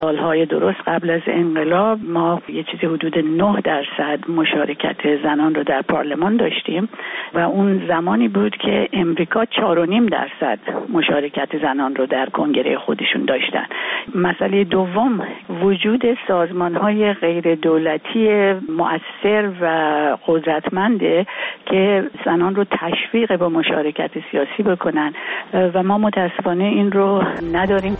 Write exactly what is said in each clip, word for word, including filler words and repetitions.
سالهای درست قبل از انقلاب ما یه چیزی حدود نه درصد مشارکت زنان رو در پارلمان داشتیم و اون زمانی بود که امریکا چهار و نیم درصد مشارکت زنان رو در کنگره خودشون داشتن. مسئله دوم وجود سازمان‌های غیر دولتی مؤثر و قدرتمنده که زنان رو تشویق به مشارکت سیاسی بکنن و ما متاسفانه این رو نداریم.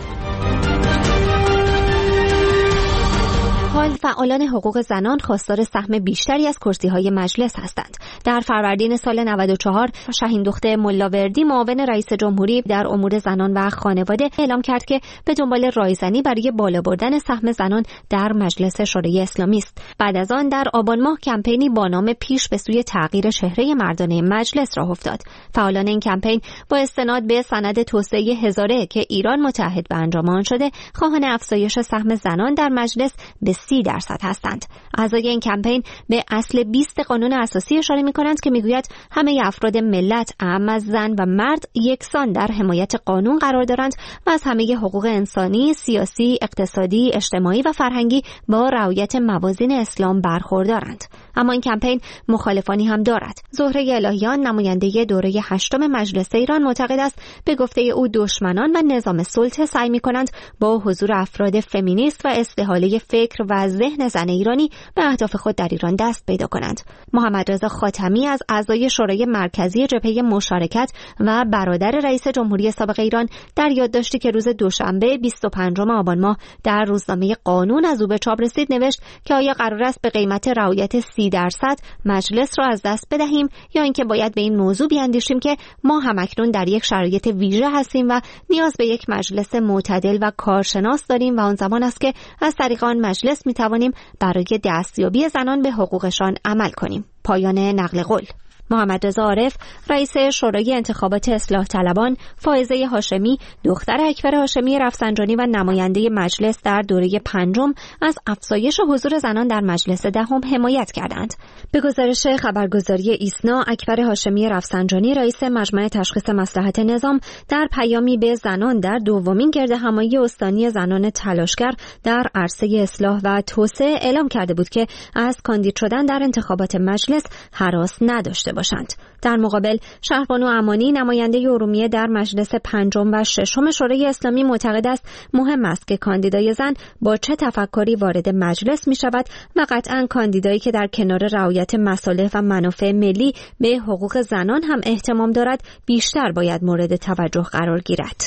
حال فعالان حقوق زنان خواستار سهم بیشتری از کرسی‌های مجلس هستند. در فروردین سال نود و چهار شاهین دختر ملاوردی معاون رئیس جمهوری در امور زنان و خانواده اعلام کرد که به دنبال رایزنی برای بالا بردن سهم زنان در مجلس شورای اسلامی است. بعد از آن در آبان ماه کمپینی با نام پیش به سوی تغییر چهره مردانه مجلس راه افتاد. فعالان این کمپین با استناد به سند توسعه هزاره که ایران متعهد به انجام آن شده، خواهان افزایش سهم زنان در مجلس به سی درصد هستند. اعضای این کمپین به اصل بیست قانون اساسی اشاره می‌کنند که میگوید همه افراد ملت اعم از زن و مرد یکسان در حمایت قانون قرار دارند و از همه حقوق انسانی، سیاسی، اقتصادی، اجتماعی و فرهنگی با رعایت موازین اسلام برخوردارند. اما این کمپین مخالفانی هم دارد. زهره الهیان نماینده دوره هشتم مجلس ایران معتقد است به گفته او دشمنان و نظام سلطه سعی می‌کنند با حضور افراد فمینیست و استحاله فکر و ذهن زن ایرانی به اهداف خود در ایران دست پیدا کنند. محمد رضا خاتمی از اعضای شورای مرکزی جبهه مشارکت و برادر رئیس جمهوری سابق ایران در یادداشتی که روز دوشنبه بیست و پنجم آبان ماه در روزنامه قانون از او به چاپ رسید نوشت که آیا قرار است به قیمت رعایت سی درصد مجلس را از دست بدهیم یا اینکه باید به این موضوع بیاندیشیم که ما همکنون در یک شرایط ویژه هستیم و نیاز به یک مجلس معتدل و کارشناس داریم و آن زمان است که از طریق آن مجلس می توانیم برای دستیابی زنان به حقوقشان عمل کنیم. پایان نقل قول. محمد رضا عارف رئیس شورای انتخابات اصلاح طلبان، فائزه هاشمی دختر اکبر هاشمی رفسنجانی و نماینده مجلس در دوره پنجم از افزایش حضور زنان در مجلس دهم حمایت کردند. به گزارش خبرگزاری ایسنا، اکبر هاشمی رفسنجانی رئیس مجمع تشخیص مصلحت نظام در پیامی به زنان در دومین گردهمایی استانی زنان تلاشگر در عرصه اصلاح و توسعه اعلام کرده بود که از کاندید شدن در انتخابات مجلس هراس نداشته باشند. در مقابل شهربانو امانی نماینده ارومیه در مجلس پنجم و ششم شورای اسلامی معتقد است مهم است که کاندیدای زن با چه تفکری وارد مجلس می شود و قطعاً کاندیدایی که در کنار رعایت مصالح و منافع ملی به حقوق زنان هم اهتمام دارد بیشتر باید مورد توجه قرار گیرد.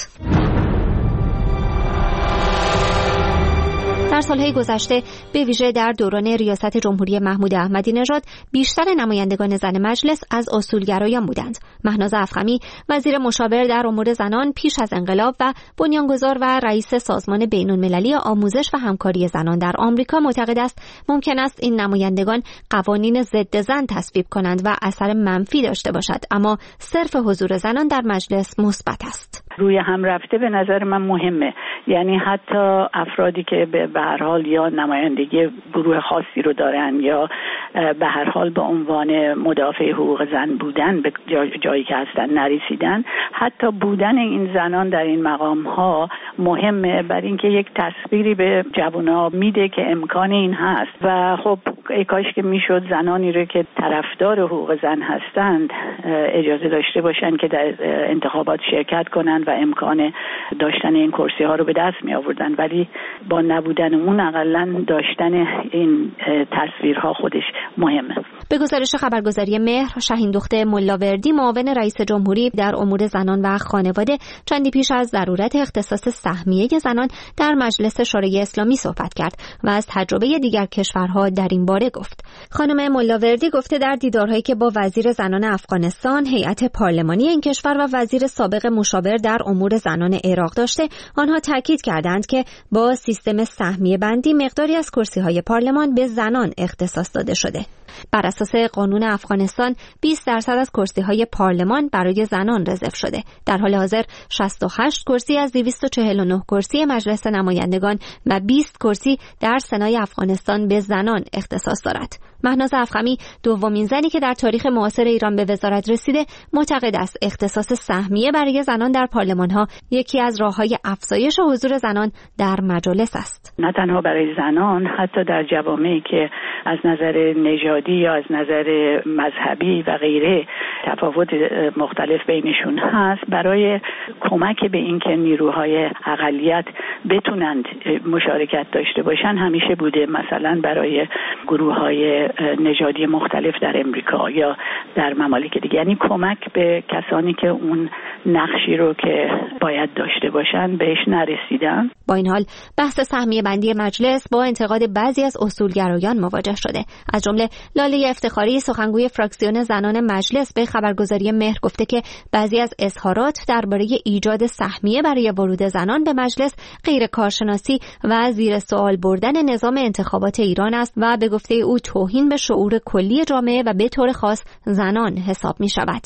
در سالهای گذشته به ویژه در دوران ریاست جمهوری محمود احمدی نژاد بیشتر نمایندگان زن مجلس از اصولگرایان بودند. مهناز افخمی وزیر مشاور در امور زنان پیش از انقلاب و بنیانگذار و رئیس سازمان بین‌المللی آموزش و همکاری زنان در آمریکا معتقد است ممکن است این نمایندگان قوانین ضد زن تصویب کنند و اثر منفی داشته باشد، اما صرف حضور زنان در مجلس مثبت است. روی هم رفته به نظر من مهمه، یعنی حتی افرادی که به هر حال یا نمایندگی گروه خاصی رو دارن یا به هر حال به عنوان مدافع حقوق زن بودن به جایی که هستن نرسیدن، حتی بودن این زنان در این مقام ها مهمه برای اینکه یک تصویری به جوونا میده که امکان این هست و خب ای کاش که میشد زنانی رو که طرفدار حقوق زن هستند اجازه داشته باشن که در انتخابات شرکت کنن و امکان داشتن این کرسی ها رو به دست می آوردن، ولی با نبودن اون اقلن داشتن این تصویرها خودش مهمه. به گزارش خبرگزاری مهر، شاهین دختر ملاوردی معاون رئیس جمهوری در امور زنان و خانواده چندی پیش از ضرورت اختصاص سهمیه زنان در مجلس شورای اسلامی صحبت کرد و از تجربه دیگر کشورها در این باره گفت. خانم ملاوردی گفته در دیدارهایی که با وزیر زنان افغانستان، هیئت پارلمانی این کشور و وزیر سابق مشاور در امور زنان عراق داشته، آنها تاکید کردند که با سیستم سهمیه بندی مقداری از کرسی‌های پارلمان به زنان اختصاص داده شده. بر اساس قانون افغانستان بیست درصد از کرسی‌های پارلمان برای زنان رزرو شده. در حال حاضر شصت و هشت کرسی از دویست و چهل و نه کرسی مجلس نمایندگان و بیست کرسی در سنای افغانستان به زنان اختصاص دارد. مهناز افخمی، دومین زنی که در تاریخ معاصر ایران به وزارت رسیده، معتقد است اختصاص سهمیه برای زنان در پارلمان‌ها یکی از راه‌های افزایش حضور زنان در مجالس است. نه تنها برای زنان، حتی در جوامعی که از نظر نژادی یا از نظر مذهبی و غیره تفاوت مختلف بینشون هست، برای کمک به اینکه نیروهای اقلیت بتونند مشارکت داشته باشن همیشه بوده. مثلا برای گروه‌های نژادی مختلف در امریکا یا در ممالک دیگه، یعنی کمک به کسانی که اون نقشی رو که باید داشته باشن بهش نرسیدن. با این حال بحث سهمیه بندی مجلس با انتقاد بعضی از اصولگرایان مواجه شده. از جمله لاله افتخاری، سخنگوی فراکسیون زنان مجلس، به خبرگزاری مهر گفته که بعضی از اظهارات درباره ایجاد سهمیه برای ورود زنان به مجلس غیر کارشناسی و زیر سوال بردن نظام انتخابات ایران است و به گفته او توهین به شعور کلی جامعه و به طور خاص زنان حساب می شود.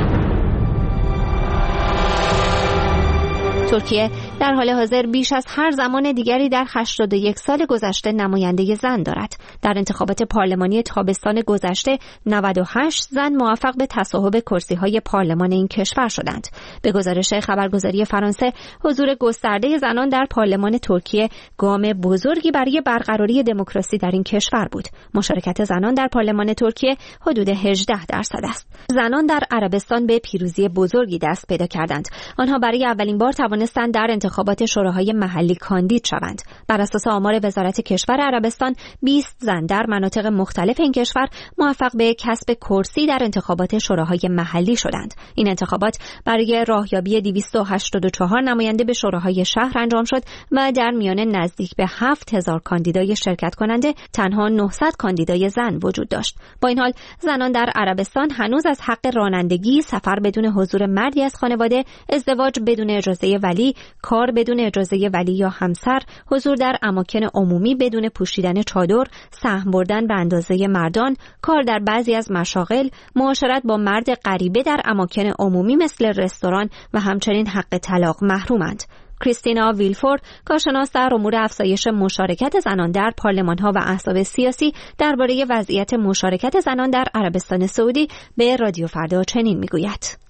ترکیه در حال حاضر بیش از هر زمان دیگری در هشتاد و یک سال گذشته نماینده زن دارد. در انتخابات پارلمانی تابستان گذشته نود و هشت زن موفق به تصاحب کرسی‌های پارلمان این کشور شدند. به گزارش خبرگزاری فرانسه، حضور گسترده زنان در پارلمان ترکیه گام بزرگی برای برقراری دموکراسی در این کشور بود. مشارکت زنان در پارلمان ترکیه حدود هجده درصد است. زنان در عربستان به پیروزی بزرگی دست پیدا کردند. آنها برای اولین بار توانستند در انتخابات شوراهای محلی کاندید شوند. بر اساس آمار وزارت کشور عربستان، بیست زن در مناطق مختلف این کشور موفق به کسب کرسی در انتخابات شوراهای محلی شدند. این انتخابات برای راهیابی دویست و هشتاد و چهار نماینده به شوراهای شهر انجام شد و در میان نزدیک به هفت هزار کاندیدای شرکت کننده تنها نهصد کاندیدای زن وجود داشت. با این حال زنان در عربستان هنوز از حق رانندگی، سفر بدون حضور مردی از خانواده، ازدواج بدون اجازه ولی، کار بدون اجازه ولی یا همسر، حضور در اماکن عمومی بدون پوشیدن چادر، سهم بردن به اندازه مردان، کار در بعضی از مشاغل، معاشرت با مرد غریبه در اماکن عمومی مثل رستوران و همچنین حق طلاق محرومند. کریستینا ویلفور، کارشناس در امور افزایش مشارکت زنان در پارلمان‌ها و احزاب سیاسی، درباره وضعیت مشارکت زنان در عربستان سعودی به رادیو فردا چنین میگوید: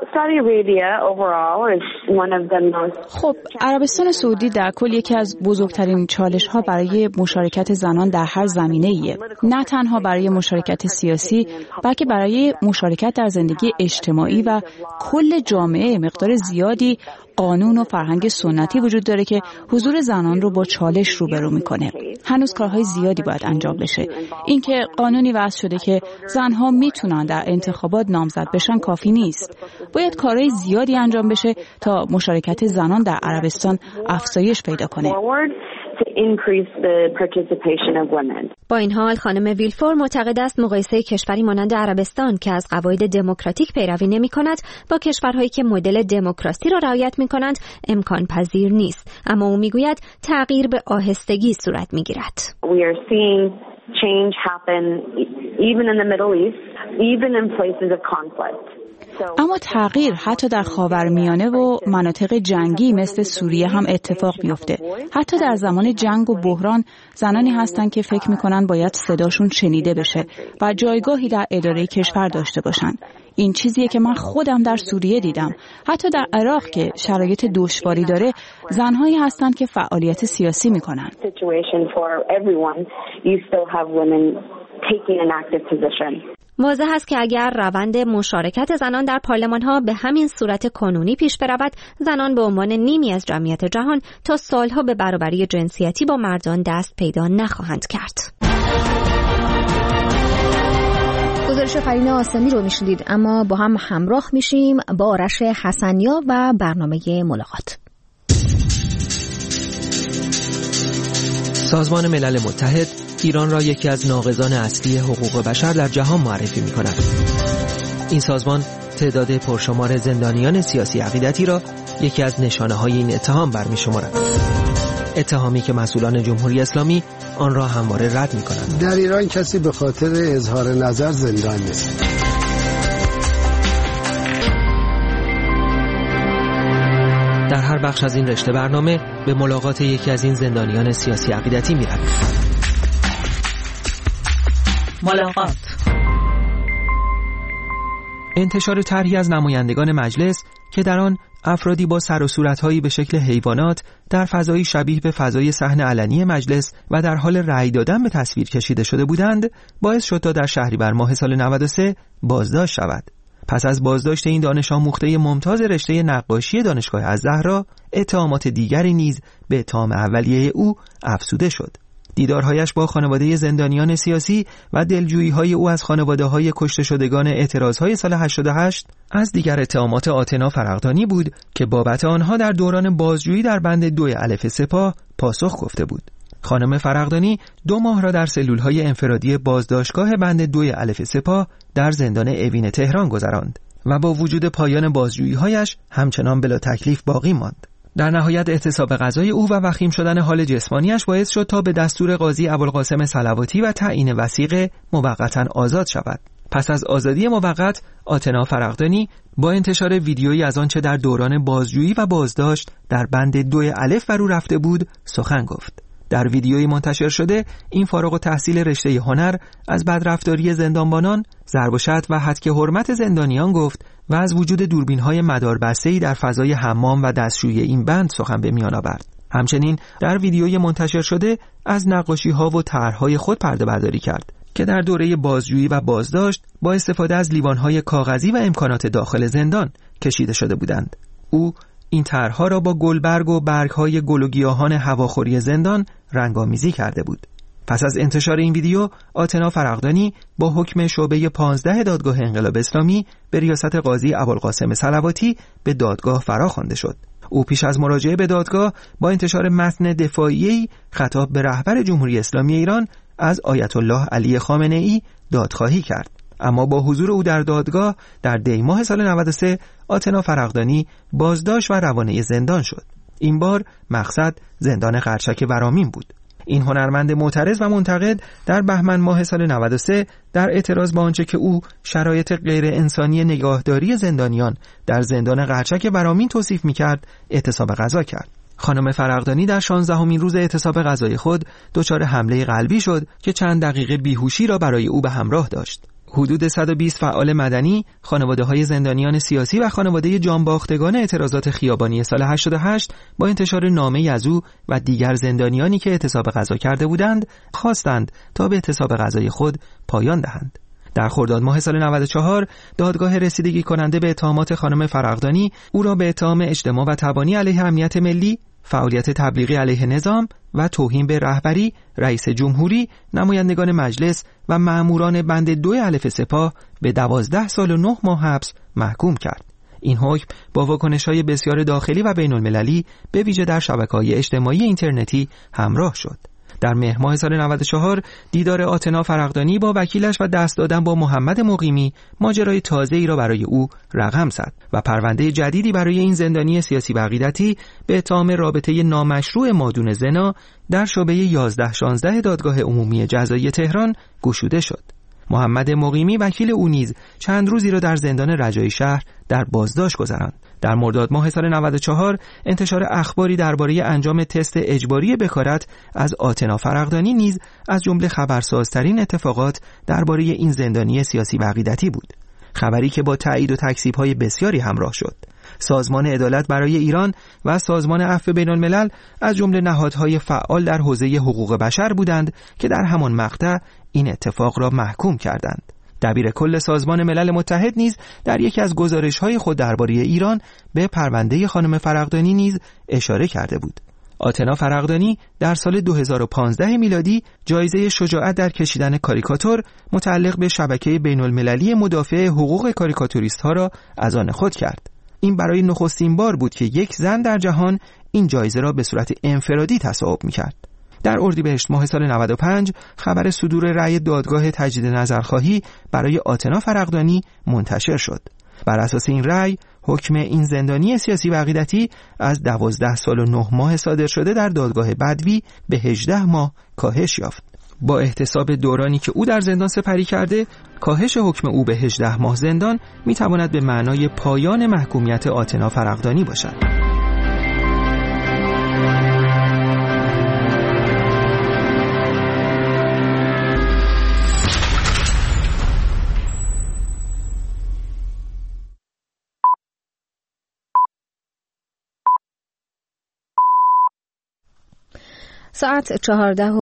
خب عربستان سعودی در کل یکی از بزرگترین چالش‌ها برای مشارکت زنان در هر زمینه‌ایه. نه تنها برای مشارکت سیاسی، بلکه برای مشارکت در زندگی اجتماعی و کل جامعه. مقدار زیادی قانون و فرهنگ سنتی وجود داره که حضور زنان رو با چالش روبرو میکنه. هنوز کارهای زیادی باید انجام بشه. اینکه قانونی وضع شده که زنها میتونن در انتخابات نامزد بشن کافی نیست. باید کارهای زیادی انجام بشه تا مشارکت زنان در عربستان افزایش پیدا کنه. با این حال خانم ویلفور معتقد است مقایسه کشوری مانند عربستان که از قواعد دموکراتیک پیروی نمی‌کند با کشورهایی که مدل دموکراسی را رعایت می‌کنند امکان پذیر نیست. اما او میگوید تغییر به آهستگی صورت می‌گیرد. Change happen even in the Middle East, even in places of conflict. اما تغییر حتی در خاورمیانه و مناطق جنگی مثل سوریه هم اتفاق میفته. حتی در زمان جنگ و بحران زنانی هستند که فکر میکنن باید صداشون شنیده بشه و جایگاهی در اداره کشور داشته باشن. این چیزیه که من خودم در سوریه دیدم. حتی در عراق که شرایط دشواری داره زنهایی هستند که فعالیت سیاسی میکنن. واضح است که اگر روند مشارکت زنان در پارلمان‌ها به همین صورت کنونی پیش برود، زنان به عنوان نیمی از جمعیت جهان تا سالها به برابری جنسیتی با مردان دست پیدا نخواهند کرد. گزارش فرین آسمی رو میشنید، اما با هم همراه میشیم با آرش حسنیا و برنامه ملاقات. سازمان ملل متحد ایران را یکی از ناقضان اصلی حقوق بشر در جهان معرفی می کند. این سازمان تعداد پرشمار زندانیان سیاسی عقیدتی را یکی از نشانه های این اتهام برمی شمارد. اتهامی که مسئولان جمهوری اسلامی آن را همواره رد می‌کنند. در ایران کسی به خاطر اظهار نظر زندان نیست. در هر بخش از این رشته برنامه به ملاقات یکی از این زندانیان سیاسی عقیدتی می‌رویم. ملاقات. انتشار طرحی از نمایندگان مجلس که در آن افرادی با سر و صورت‌هایی به شکل حیوانات در فضایی شبیه به فضای صحن علنی مجلس و در حال رأی دادن به تصویر کشیده شده بودند، باعث شد تا در شهریور ماه سال نود و سه بازداشت شود. پس از بازداشت این دانش آموخته ممتاز رشته نقاشی دانشگاه الزهرا، اتهامات دیگری نیز به اتهام اولیه او افزوده شد. دیدارهایش با خانواده زندانیان سیاسی و دلجویی‌های او از خانواده‌های کشته شدگان اعتراض‌های سال هشتاد و هشت از دیگر اتهامات آتنا فرغدانی بود که بابت آنها در دوران بازجویی در بند دو الف سپاه پاسخ گفته بود. خانم فرغدانی دو ماه را در سلول‌های انفرادی بازداشتگاه بند دو الف سپاه در زندان اوین تهران گذراند و با وجود پایان بازجویی‌هایش همچنان بلا تکلیف باقی ماند. در نهایت اعتصاب غذای او و وخیم شدن حال جسمانیش باعث شد تا به دستور قاضی ابوالقاسم صلواتی و تعیین وثیقه موقتا آزاد شود. پس از آزادی موقت، آتنا فرغدانی با انتشار ویدیویی از آنچه در دوران بازجویی و بازداشت در بند دو الف بر او رفته بود سخن گفت. در ویدیویی منتشر شده، این فارغ التحصیل رشته هنر از بدرفتاری زندانبانان، ضرب و شتم و هتک حرمت زندانیان گفت و از وجود دوربین‌های مداربسته‌ای در فضای حمام و دستشویی این بند سخن به میان آورد. همچنین در ویدیوی منتشر شده از نقاشی‌ها و طرح‌های خود پرده برداری کرد که در دوره بازجویی و بازداشت با استفاده از لیوان‌های کاغذی و امکانات داخل زندان کشیده شده بودند. او این طرح‌ها را با گلبرگ و برگ‌های گل و گیاهان هواخوری زندان رنگامیزی کرده بود. پس از انتشار این ویدیو، آتنا فرغدانی با حکم شعبه پانزده دادگاه انقلاب اسلامی به ریاست قاضی ابوالقاسم صلواتی به دادگاه فراخوانده شد. او پیش از مراجعه به دادگاه با انتشار متن دفاعیه‌ای خطاب به رهبر جمهوری اسلامی ایران از آیت الله علی خامنه‌ای دادخواهی کرد. اما با حضور او در دادگاه در دی ماه سال نود و سه، آتنا فرغدانی بازداشت و روانه زندان شد. این بار مقصد زندان قرچک ورامین بود. این هنرمند معترض و منتقد در بهمن ماه سال نود و سه در اعتراض با آنچه که او شرایط غیر انسانی نگاهداری زندانیان در زندان قرچک ورامین توصیف می‌کرد، اعتصاب غذا کرد. خانم فرغدانی در شانزدهمین روز اعتصاب غذای خود دچار حمله قلبی شد که چند دقیقه بیهوشی را برای او به همراه داشت. حدود صد و بیست فعال مدنی، خانواده‌های زندانیان سیاسی و خانواده جانباختگان اعتراضات خیابانی سال هشتاد و هشت با انتشار نامه‌ای از او و دیگر زندانیانی که اعتصاب غذا کرده بودند، خواستند تا به اعتصاب غذای خود پایان دهند. در خرداد ماه سال نود و چهار، دادگاه رسیدگی کننده به اتهامات خانم فرغدانی او را به اتهام اجتماع و تبانی علیه امنیت ملی، فعالیت تبلیغی علیه نظام و توهین به رهبری، رئیس جمهوری، نمایندگان مجلس و مأموران بند دو الف سپاه به دوازده سال و نه ماه حبس محکوم کرد. این حکم با واکنش‌های بسیار داخلی و بین‌المللی به ویژه در شبکه‌های اجتماعی اینترنتی همراه شد. در مهر ماه سال نود و چهار دیدار آتنا فرغدانی با وکیلش و دست دادن با محمد مقیمی ماجرای تازه‌ای را برای او رقم زد و پرونده جدیدی برای این زندانی سیاسی و عقیدتی به اتهام رابطه نامشروع مادون زنا در شعبه یازده شانزده دادگاه عمومی جزایی تهران گشوده شد. محمد مقیمی وکیل او نیز چند روزی را در زندان رجایی شهر در بازداشت گذراند. در مرداد ماه سال نود و چهار انتشار اخباری درباره انجام تست اجباری بکارت از آتنا فرغدانی نیز از جمله خبرسازترین اتفاقات درباره این زندانی سیاسی و عقیدتی بود. خبری که با تایید و تکذیب‌های بسیاری همراه شد. سازمان عدالت برای ایران و سازمان عفو بین‌الملل از جمله نهادهای فعال در حوزه حقوق بشر بودند که در همان مقطع این اتفاق را محکوم کردند. دبیر کل سازمان ملل متحد نیز در یکی از گزارش‌های خود درباره ایران به پرونده خانم فرغدانی نیز اشاره کرده بود. آتنا فرغدانی در سال دو هزار و پانزده میلادی جایزه شجاعت در کشیدن کاریکاتور متعلق به شبکه بین‌المللی مدافع حقوق کاریکاتوریست‌ها را از آن خود کرد. این برای نخستین بار بود که یک زن در جهان این جایزه را به صورت انفرادی تصاحب می‌کرد. در اردیبهشت ماه سال نود و پنج خبر صدور رأی دادگاه تجدید نظرخواهی برای آتنا فرغدانی منتشر شد. بر اساس این رأی حکم این زندانی سیاسی و عقیدتی از دوازده سال و نه ماه صادر شده در دادگاه بدوی به هجده ماه کاهش یافت. با احتساب دورانی که او در زندان سپری کرده، کاهش حکم او به هجده ماه زندان میتواند به معنای پایان محکومیت آتنا فرغدانی باشد. ساعت چهارده